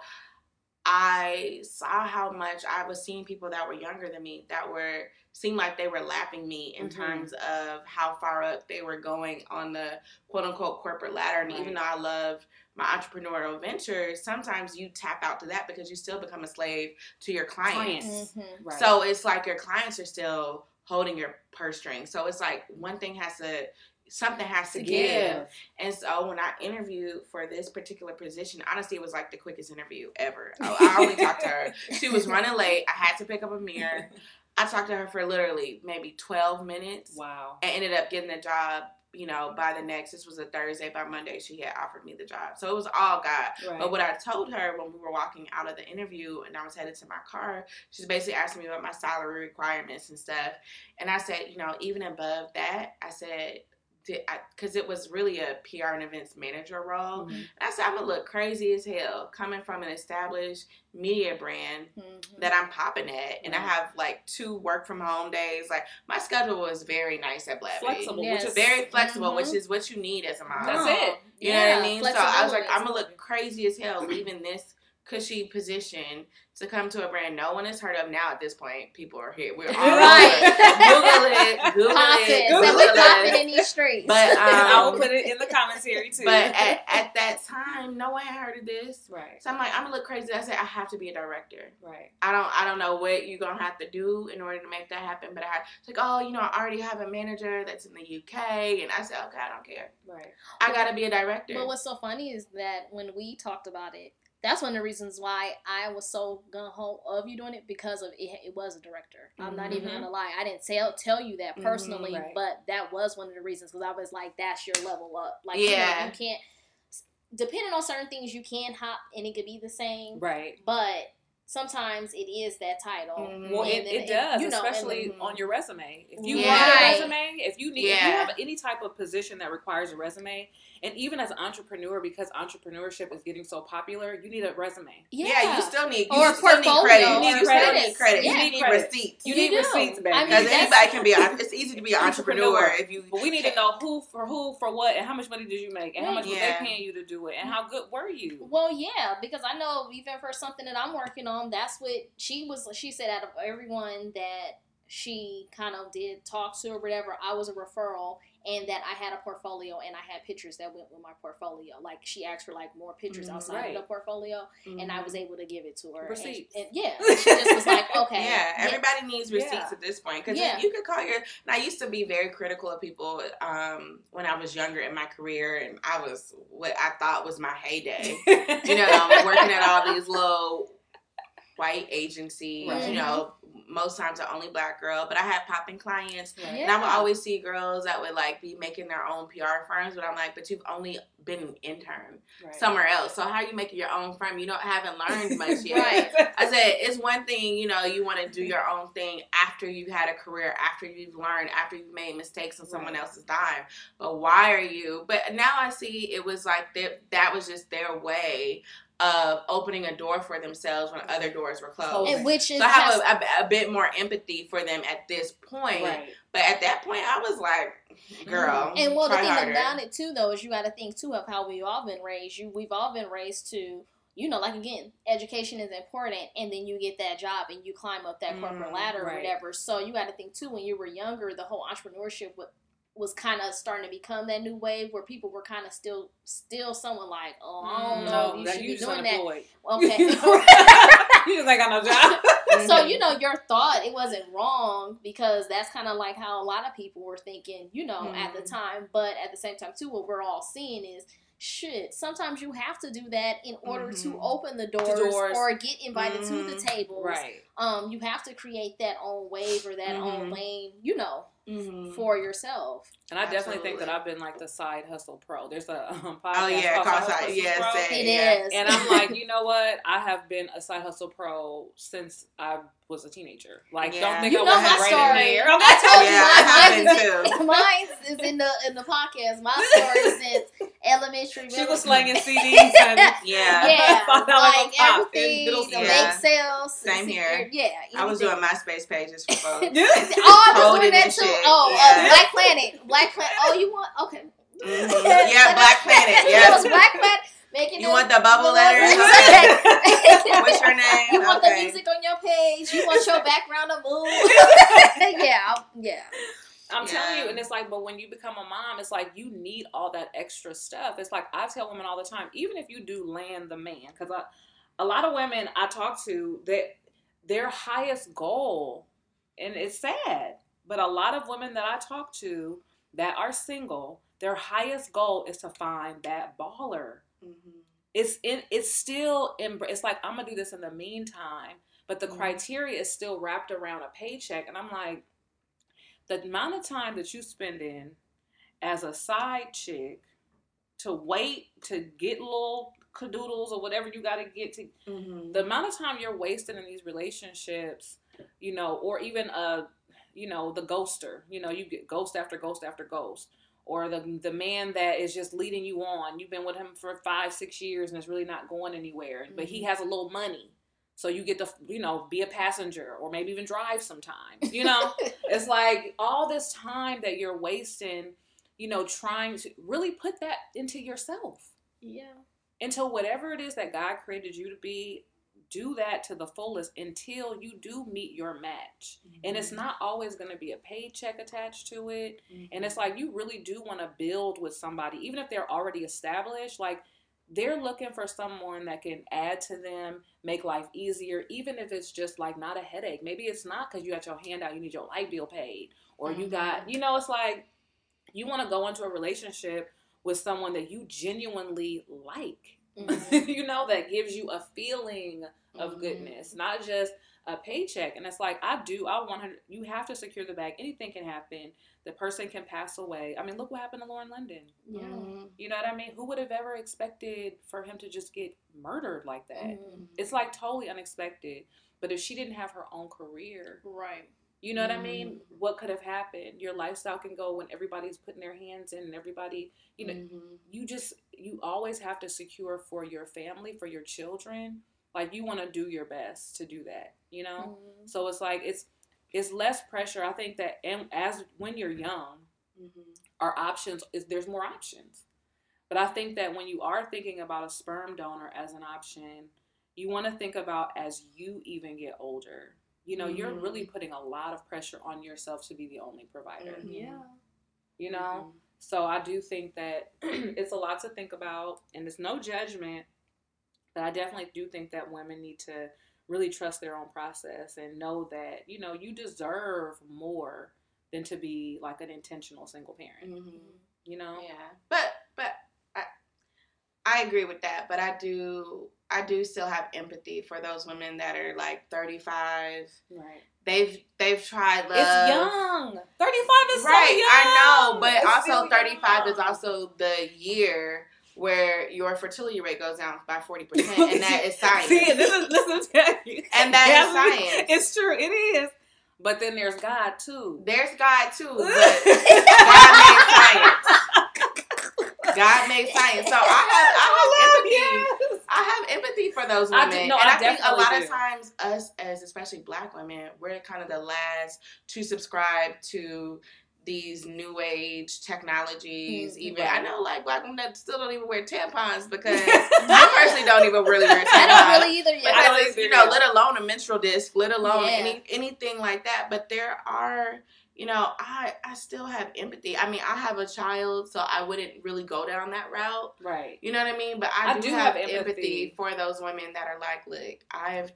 I saw how much I was seeing people that were younger than me that were seemed like they were lapping me in mm-hmm. terms of how far up they were going on the quote unquote corporate ladder. And right. even though I love my entrepreneurial ventures, sometimes you tap out to that because you still become a slave to your clients. Mm-hmm. Right. So it's like your clients are still holding your purse string. So it's like one thing has to Something has to, to give. give. And so when I interviewed for this particular position, honestly, it was like the quickest interview ever. I, I only talked to her. She was running late. I had to pick up a mirror. I talked to her for literally maybe twelve minutes. Wow. And ended up getting the job, you know, by the next, this was a Thursday, by Monday, she had offered me the job. So it was all God. Right. But what I told her when we were walking out of the interview and I was headed to my car, she's basically asking me about my salary requirements and stuff. And I said, you know, even above that, I said, because it was really a P R and events manager role. Mm-hmm. And I said, I'm going to look crazy as hell coming from an established media brand mm-hmm. that I'm popping at. And right. I have like two work from home days. Like my schedule was very nice at Black Flexible. Yes. Which is very flexible, mm-hmm. which is what you need as a mom. That's it. You yeah. know what I mean? So I was like, I'm going to look crazy as hell leaving this cushy position to come to a brand no one has heard of now. At this point, people are here. We're all right. Google it, Google Pop it, Google Google it. Popping in these streets. But um, I will put it in the commentary too. But at, at that time, no one had heard of this. Right. So I'm like, I'm gonna look crazy. I said, I have to be a director. Right. I don't, I don't know what you're gonna have to do in order to make that happen. But I had, it's like, oh, you know, I already have a manager that's in the U K, and I said, okay, I don't care. Right. I well, gotta be a director. But what's so funny is that when we talked about it, that's one of the reasons why I was so gung-ho of you doing it, because of it, it was a director. I'm mm-hmm. not even going to lie. I didn't tell tell you that personally, mm-hmm, right. but that was one of the reasons, because I was like, that's your level up. Like, yeah. you know, you can't, depending on certain things, you can hop and it could be the same. Right. But sometimes it is that title. Mm-hmm. Well, it, and, it and, does, you know, especially and, on your resume. If you Yeah. want a Right. resume, if you need, Yeah. if you have any type of position that requires a resume, and even as an entrepreneur, because entrepreneurship is getting so popular, you need a resume. Yeah, Yeah, you still need, you Or still need portfolio, credit. or You still credits. need credit. Yeah. You You need need credits. receipts. You, You need do. receipts, baby. I mean, Because that's- anybody can be, it's easy to be an entrepreneur Entrepreneur. if you. But we need to know who for who for what, and how much money did you make, and how much Yeah. were they paying you to do it, and how good were you? Well, yeah, because I know even for something that I'm working on, that's what she was. She said out of everyone that she kind of did talk to or whatever, I was a referral, and that I had a portfolio and I had pictures that went with my portfolio. Like she asked for like more pictures Mhm. outside Right. of the portfolio, Mhm. and I was able to give it to her. And, Receipts. and yeah, and she just was like, okay, Yeah, everybody needs receipts Yeah. at this point. Because Yeah. you could call your. And I used to be very critical of people um, when I was younger in my career, and I was what I thought was my heyday. You know, I'm working at all these little white agencies. Right. You know, most times the only black girl, but I had popping clients. Right. Yeah. And I would always see girls that would like be making their own P R firms, but I'm like, but you've only been an intern Right. somewhere else. So how are you making your own firm? You don't haven't learned much yet. Right. I said it's one thing, you know, you want to do your own thing after you've had a career, after you've learned, after you've made mistakes on someone Right. else's dime. But why are you? But now I see it was like that. That was just their way of opening a door for themselves when other doors were closed. and which is So I have just, a, a, a bit more empathy for them at this point. Right. But at that point, I was like, girl, and well, the try thing harder. about it too, though, is you got to think too of how we've all been raised. You, we've all been raised to, you know, like again, education is important, and then you get that job and you climb up that corporate Mm, ladder or right. whatever. So you got to think too, when you were younger, the whole entrepreneurship was, was kind of starting to become that new wave where people were kind of still, still someone like, oh, I don't know, if you that should you be just doing that. unemployed. Okay. You just ain't got no job. So, you know, your thought, it wasn't wrong because that's kind of like how a lot of people were thinking, you know, mm-hmm. at the time. But at the same time, too, what we're all seeing is, shit, sometimes you have to do that in order mm-hmm. to open the doors, doors. or get invited mm-hmm. to the tables. Right. Um, you have to create that own wave or that mm-hmm. own lane, you know, mm-hmm. for yourself. And I definitely Absolutely. think that I've been like the side hustle pro. There's a um, podcast Oh, yeah, called called Side Side- Hustle yeah, Pro. say- It yeah. is. And I'm like, you know what? I have been a side hustle pro since I was a teenager. Like, Yeah. don't think You I know wasn't my right story. in here. I told Yeah, you I have mine, been mine, is in, mine is in the in the podcast. My story since elementary. She middle was school. slanging C Ds and Yeah. Yeah, five dollars like on top in everything, middle the school. Yeah. bake sales. Same see- here. Yeah, I was anything. doing MySpace pages for folks. Oh, I was Coding doing that and too. shit. Oh, Yeah. uh, Black Planet. Black Planet. Oh, you want? Okay. Mhm. Yeah, Black Planet. It Yeah. was Black Planet. Making You the, want the bubble letters? Okay. What's your name? You want Okay. the music on your page. You want your background to move. yeah, yeah. I'm telling Yeah. you, and it's like, but when you become a mom, it's like you need all that extra stuff. It's like I tell women all the time, even if you do land the man, because a lot of women I talk to, that their highest goal, and it's sad, but a lot of women that I talk to that are single, their highest goal is to find that baller. Mm-hmm. It's in, it's still in, it's like, I'm gonna do this in the meantime, but the Mhm. criteria is still wrapped around a paycheck, and I'm like, the amount of time that you spend in as a side chick to wait to get little cadoodles or whatever you got to get to, Mm-hmm. the amount of time you're wasting in these relationships, you know, or even a, you know, the ghoster, you know, you get ghost after ghost after ghost, or the the man that is just leading you on. You've been with him for five, six years and it's really not going anywhere, but he has a little money. So you get to, you know, be a passenger or maybe even drive sometimes, you know. It's like all this time that you're wasting, you know, trying to really put that into yourself. Yeah. Into whatever it is that God created you to be, do that to the fullest until you do meet your match. Mm-hmm. And it's not always going to be a paycheck attached to it. Mm-hmm. And it's like you really do want to build with somebody, even if they're already established. Like, they're looking for someone that can add to them, make life easier, even if it's just like not a headache. Maybe it's not because you got your hand out, you need your light bill paid, or mm-hmm. you got, you know, it's like you want to go into a relationship with someone that you genuinely like, mm-hmm. you know, that gives you a feeling of mm-hmm. goodness, not just a paycheck. And it's like, I do, I want her, you have to secure the bag. Anything can happen. The person can pass away. I mean, look what happened to Lauren London. Yeah. Mm-hmm. You know what I mean? Who would have ever expected for him to just get murdered like that? Mm-hmm. It's like totally unexpected. But if she didn't have her own career, Right. you know what Mm-hmm. I mean? What could have happened? Your lifestyle can go when everybody's putting their hands in and everybody, you know, Mm-hmm. you just, you always have to secure for your family, for your children. Like, you want to do your best to do that, you know? Mm-hmm. So it's like, it's, it's less pressure. I think that and as when you're young, Mm-hmm. our options is there's more options. But I think that when you are thinking about a sperm donor as an option, you want to think about as you even get older. You know, Mm-hmm. you're really putting a lot of pressure on yourself to be the only provider. Mm-hmm. Yeah. You know? Mm-hmm. So I do think that it's a lot to think about, and it's no judgment, but I definitely do think that women need to really trust their own process and know that, you know, you deserve more than to be like an intentional single parent. Mm-hmm. You know? Yeah, but but I I agree with that. But I do I do still have empathy for those women that are like thirty-five. Right. They've they've tried love. It's young. thirty-five is right? so young. I know, but It's also still thirty-five young. is also the year where your fertility rate goes down by forty percent, and that is science. See, this is this is and that is science. It's true. It is. But then there's God too. There's God too, but God made science. God made science. So I have I have empathy. Yes. I have empathy for those I women. do- no, and I I, think a definitely lot do. of times us as especially black women, we're kind of the last to subscribe to these new age technologies. Mm, even right. I know like black women that still don't even wear tampons because I personally don't even really wear tampons. I don't really either. I Yeah. don't Because it's, either, you know, yeah. let alone a menstrual disc, let alone Yeah. any anything like that. But there are, you know, I I still have empathy. I mean, I have a child, so I wouldn't really go down that route. Right. You know what I mean? But I, I do, do have, have empathy. empathy. for those women that are like, look, I've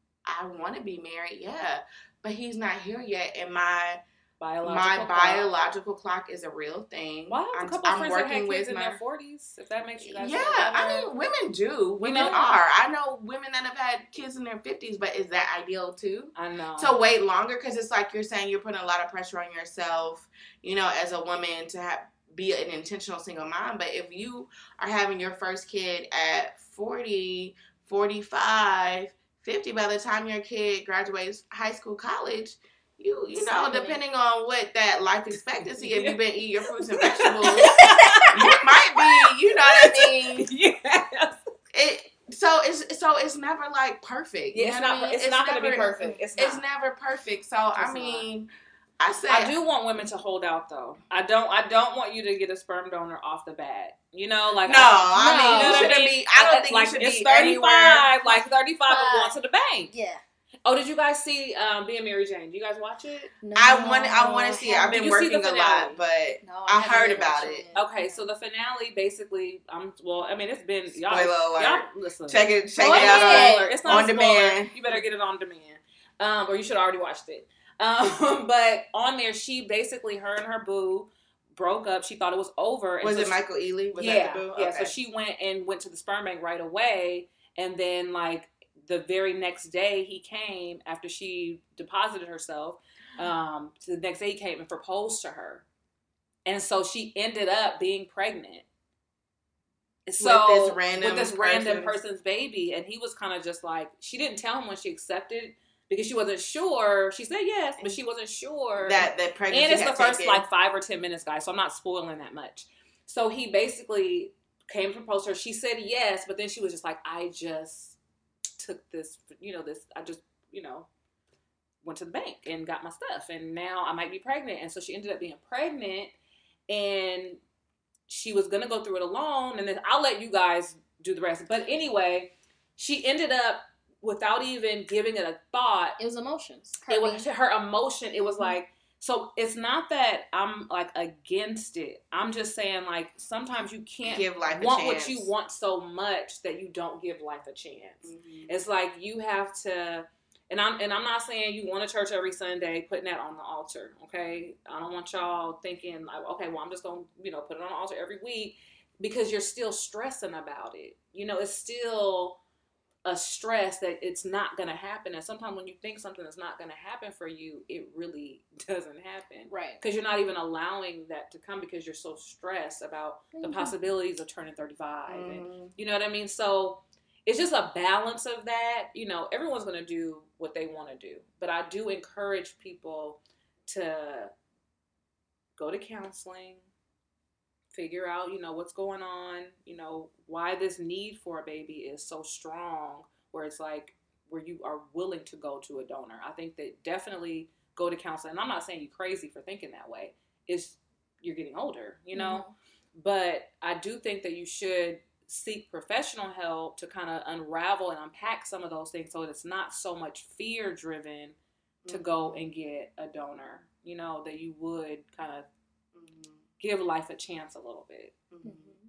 I want to be married, yeah, but he's not here yet, and my Biological my clock. biological clock is a real thing. Well, I have I'm, a couple I'm friends that working had kids with in my their forties. If that makes you guys yeah, feel better. I mean, women do. Women know? are. I know women that have had kids in their fifties, but is that ideal too? I know. To wait longer? Because it's like you're saying you're putting a lot of pressure on yourself, you know, as a woman to have be an intentional single mom. But if you are having your first kid at forty, forty-five, fifty, by the time your kid graduates high school, college, you you know, Seventy. depending on what that life expectancy, if Yeah. you've been eating your fruits and vegetables, you might be, you know what I mean? Yes. It so it's so it's never like perfect. Yeah, you it's know not. what I mean? It's, not going to be never- perfect. It's not. It's never perfect. So I It's mean, I say I do want women to hold out, though. I don't. I don't want you to get a sperm donor off the bat. You know, like no. I, No. mean, You you know what I shouldn't mean? be. I don't think like you should it's be thirty-five. anywhere. Like thirty-five, I'm But- going to the bank. Yeah. Oh, did you guys see um, Being Mary Jane? Do you guys watch it? No, I want. I want to see it. I've Did been you see working the a finale? lot, but No, I haven't heard yet about watched it. Okay, so the finale basically, um, well, I mean, it's been y'all. Spoiler alert. Y'all listen. Check it. Check Go it out ahead. on, It's not on a spoiler. demand. You better get it on demand, um, or you should have already watched it. Um, but on there, she basically, her and her boo broke up. She thought it was over. And Was so it she- Michael Ealy? Was yeah, that the boo? yeah. Okay. So she went and went to the sperm bank right away, and then like the very next day he came after she deposited herself. Um, so the next day he came and proposed to her, and so she ended up being pregnant. So With this random with this random person's- person's baby, and he was kind of just like, she didn't tell him when she accepted because she wasn't sure. She said yes, but she wasn't sure that that pregnancy and it's had the first taken. like five or ten minutes, guys, so I'm not spoiling that much. So he basically came to propose to her. She said yes, but then she was just like, I just took this, you know, this, I just, you know, went to the bank and got my stuff, and now I might be pregnant. And so she ended up being pregnant, and she was gonna go through it alone, and then I'll let you guys do the rest. But anyway, she ended up without even giving it a thought. It was emotions. It was her emotion. It was like, so it's not that I'm like against it. I'm just saying like sometimes you can't Give life a want chance. what you want so much that you don't give life a chance. Mhm. It's like you have to, and I'm and I'm not saying you want to church every Sunday, putting that on the altar. Okay, I don't want y'all thinking like, okay, well I'm just gonna you know put it on the altar every week, because you're still stressing about it. You know, it's still a stress that it's not going to happen. And sometimes when you think something is not going to happen for you, it really doesn't happen. Right. Because you're not even allowing that to come because you're so stressed about mm-hmm. the possibilities of turning thirty-five. Mm-hmm. And you know what I mean? So it's just a balance of that. You know, everyone's going to do what they want to do. But I do encourage people to go to counseling, figure out, you know, what's going on, you know, why this need for a baby is so strong, where it's like, where you are willing to go to a donor. I think that definitely go to counseling. And I'm not saying you're crazy for thinking that way. It's, you're getting older, you know, mm-hmm. but I do think that you should seek professional help to kind of unravel and unpack some of those things so that it's not so much fear driven to mm-hmm. go and get a donor, you know, that you would kind of give life a chance a little bit. Mm-hmm.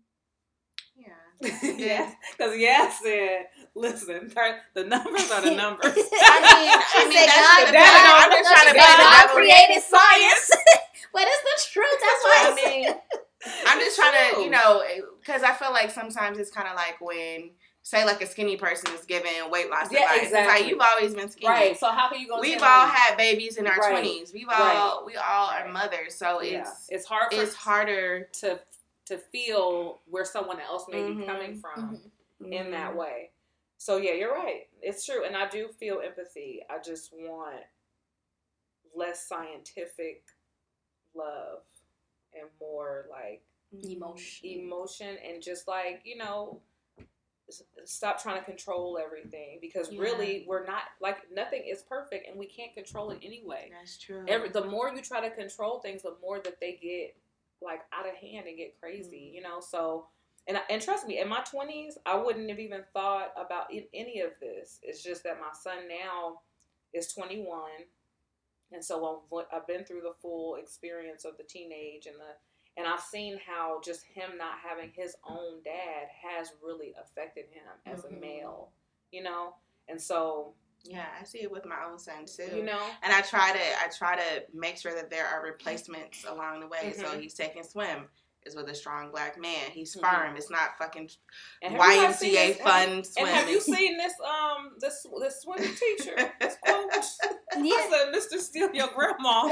Yeah. Yeah. Because yeah said, listen, the numbers are the numbers. I mean, I mean, said, that's God, the God, God, I'm just trying to God, play the God devil. created science. But it's the truth. That's why I mean, I'm just trying to, you know, because I feel like sometimes it's kind of like when, say, like a skinny person is given weight loss yeah, advice. Exactly. It's like, you've always been skinny. Right. So how can you go? We've all had babies in our right. twenties. We've all, right. we all right. are mothers. So yeah. it's, it's hard. For it's harder to to feel where someone else may mm-hmm. be coming from mm-hmm. in that way. So yeah, you're right. It's true, and I do feel empathy. I just want less scientific love and more like emotion, emotion, and just like, you know, stop trying to control everything, because yeah. really we're not, like, nothing is perfect and we can't control it anyway. That's true. Every the more you try to control things, the more that they get like out of hand and get crazy, you know. So and and trust me, in my twenties I wouldn't have even thought about any of this. It's just that my son now is twenty-one, and so I've, I've been through the full experience of the teenage and the and I've seen how just him not having his own dad has really affected him as mm-hmm. a male, you know. And so yeah, I see it with my own son too. You know, and I try to I try to make sure that there are replacements along the way. Mm-hmm. So he's taking swim is with a strong black man. He's firm. Mm-hmm. It's not fucking Y M C A fun and, swimming. And have you seen this um this this swimming teacher? This coach? Yeah. I said, Mister Steal Your Grandma.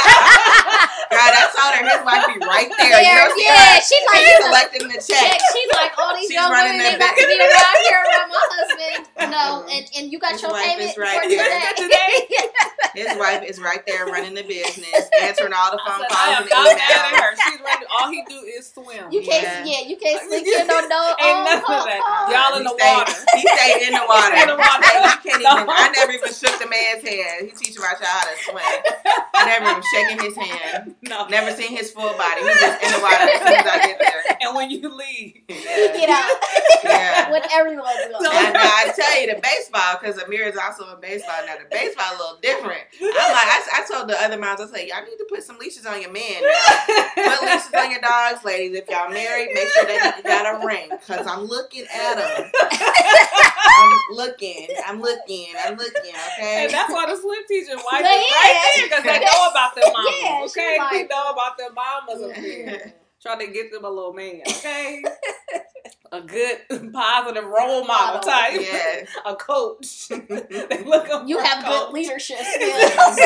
God, I told her his wife be right there. there you know, yeah, she's like she's collecting the check. She's like, all these young women, they got to be around here around my husband. No, and, and you got his your payment right for today. today. His wife is right there running the business, answering all the phone said, calls and emails. Her. She's running. All he do is swim. You can't, yeah, yeah you can't sneak in no no. Ain't nothing of that. Y'all in he the stayed, water. He stayed in the water. in the water. He can't even. I never even shook the man's hand. He teaching my child how to swim. I never even shaking his hand. No. Never seen his full body. He's just in the water as soon as I get there. And when you leave, yeah. you get out. Yeah. When everyone's gone. And I tell you, the baseball, because Amir is also in baseball now. The baseball a little different. I'm like, I, I told the other moms, I said, y'all need to put some leashes on your men now. Put leashes on your dogs, ladies. If y'all married, make sure that you got a ring, because I'm looking at them. I'm looking. I'm looking. I'm looking. Okay. And that's why the swim teacher wife yeah, is right there, because they know about their mamas. Yeah, okay, like, we know about their mamas up here. Trying to get them a little man. Okay. A good, positive role model type. Yeah. A coach. They look up you for have a coach. good leadership skills.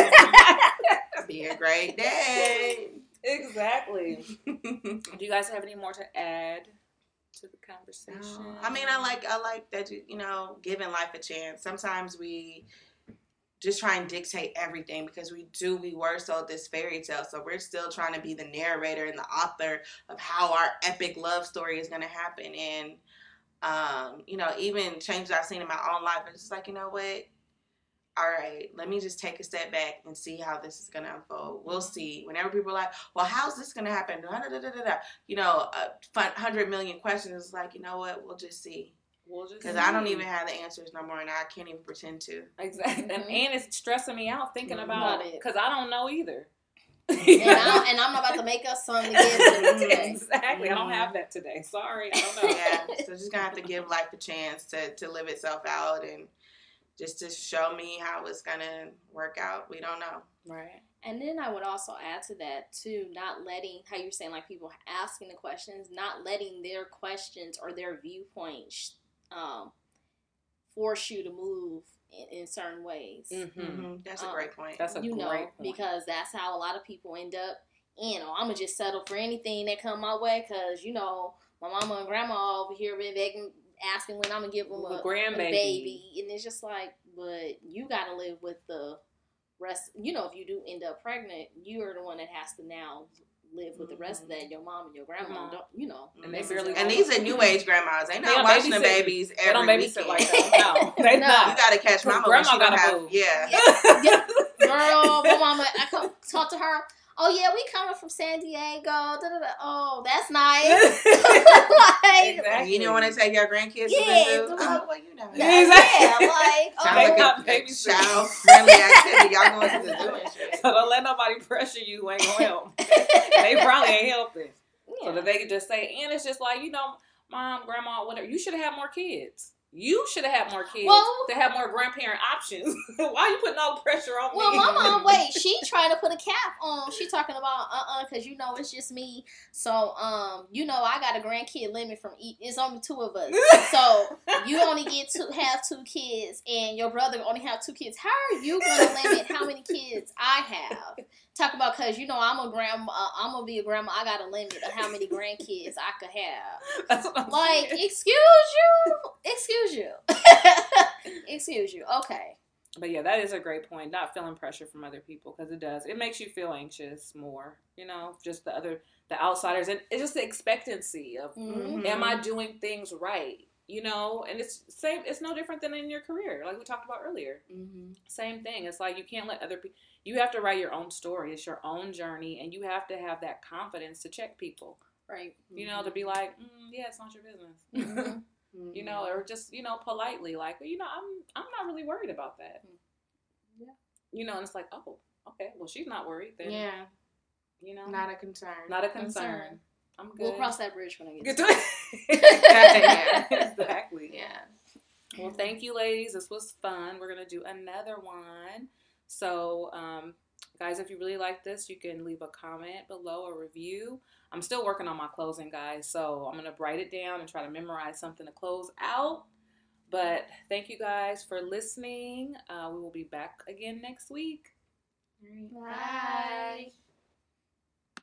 Be a great day. Exactly. Do you guys have any more to add to the conversation? No. I mean, I like I like that you you know giving life a chance. Sometimes we just try and dictate everything, because we do we were sold this fairy tale, so we're still trying to be the narrator and the author of how our epic love story is going to happen. And um, you know, even changes I've seen in my own life, it's just like, you know what? All right, let me just take a step back and see how this is going to unfold. We'll see. Whenever people are like, well, how's this going to happen? Da, da, da, da, da. You know, a hundred million questions. It's like, you know what? We'll just see. Because we'll I don't even have the answers no more, and I can't even pretend to. Exactly. Mm-hmm. And, and it's stressing me out thinking mm-hmm. about it, because I don't know either. and, I, and I'm about to make us something to give today. Exactly. Mm-hmm. I don't have that today. Sorry. I don't know. Yeah. So just going to have to give life a chance to, to live itself out, and just to show me how it's going to work out. We don't know. Right. And then I would also add to that, too, not letting, how you're saying, like, people asking the questions, not letting their questions or their viewpoints um, force you to move in, in certain ways. Mm-hmm. Mm-hmm. That's a Um, great point. That's a you great know, point. because that's how a lot of people end up. You know, I'm gonna just settle for anything that come my way, cause you know my mama and grandma over here been begging, asking when I'm gonna give them The a, a grandbaby. baby, and it's just like, but you gotta live with the rest. You know, if you do end up pregnant, you are the one that has to now live with the rest of that. Your mom and your grandma, Grandma. don't, you know, And they this is barely just- And these are new age grandmas. They They not don't watching the babysit. babies They don't every babysit weekend. like that. No, they No. not. You gotta catch Cause mama when grandma she don't gotta have. move. Yeah. Yeah. Girl, my mama, I come talk to her. Oh yeah, we coming from San Diego. Da, da, da. Oh, that's nice. Like, Exactly. You don't want to take your grandkids Yeah, to the zoo? do Oh, I- well, you know. yeah, Exactly. yeah, like Sound They like not a, a babysitting. child-friendly activity. Y'all going to the zoo and shit. So don't let nobody pressure you who ain't gonna help. And they probably ain't helping. yeah. So that they can just say, and it's just like, you know, mom, grandma, whatever, you should have had more kids. You should have had more kids Well- to have more grandparent options. Why are you putting all the pressure on Well, me? my mom, wait, she trying to put a cap on. She talking about uh uh because you know it's just me. So um, you know I got a grandkid limit from each. It's only two of us. So you only get to have two kids, and your brother only have two kids. How are you going to limit how many kids I have? Talk about because you know I'm a grandma. Uh, I'm gonna be a grandma. I got a limit of how many grandkids I could have. That's what I'm Like, saying. excuse you, excuse you, excuse you. Okay. But yeah, that is a great point. Not feeling pressure from other people, because it does. It makes you feel anxious more. You know, just the other, the outsiders, and it's just the expectancy of, Mm-hmm. am I doing things right? You know, and it's same. It's no different than in your career, like we talked about earlier. Mm-hmm. Same thing. It's like you can't let other people. You have to write your own story. It's your own journey, and you have to have that confidence to check people. Right. You know, to be like, mm, yeah, it's not your business. Mm-hmm. You know, or just, you know, politely, like, you know, I'm I'm not really worried about that. Yeah. You know, and it's like, oh, okay, well, she's not worried then. Yeah. You know, Not a concern. not a concern. Concern. I'm good. We'll cross that bridge when I get Get to to it. it. Yeah. Exactly. Yeah. Well, thank you, ladies. This was fun. We're gonna do another one. So, um, guys, if you really like this, you can leave a comment below, a review. I'm still working on my closing, guys, so I'm gonna write it down and try to memorize something to close out. But thank you guys for listening. Uh, we will be back again next week. Bye.